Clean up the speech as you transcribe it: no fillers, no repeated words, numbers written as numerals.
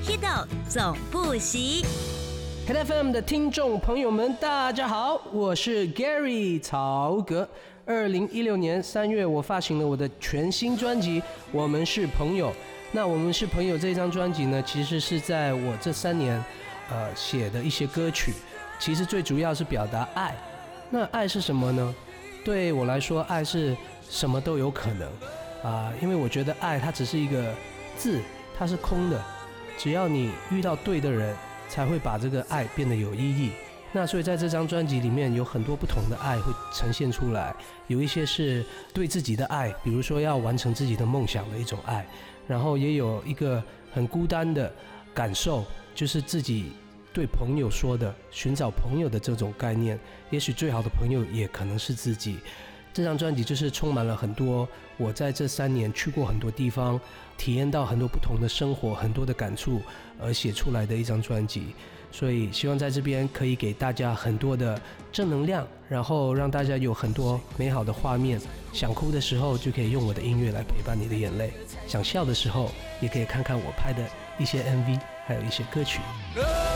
Hido 总不息。 Hit FM 的听众朋友们，大家好，我是 Gary 曹格。2016年3月，我发行了我的全新专辑《我们是朋友》。那我们是朋友这张专辑呢，其实是在我这3年写的一些歌曲，其实最主要是表达爱。那爱是什么呢？对我来说，爱是什么都有可能因为我觉得爱它只是一个字，它是空的，只要你遇到对的人，才会把这个爱变得有意义。那所以在这张专辑里面有很多不同的爱会呈现出来，有一些是对自己的爱，比如说要完成自己的梦想的一种爱，然后也有一个很孤单的感受，就是自己对朋友说的，寻找朋友的这种概念，也许最好的朋友也可能是自己。这张专辑就是充满了很多我在这3年去过很多地方，体验到很多不同的生活，很多的感触而写出来的一张专辑。所以希望在这边可以给大家很多的正能量，然后让大家有很多美好的画面。想哭的时候就可以用我的音乐来陪伴你的眼泪，想笑的时候也可以看看我拍的一些 MV 还有一些歌曲。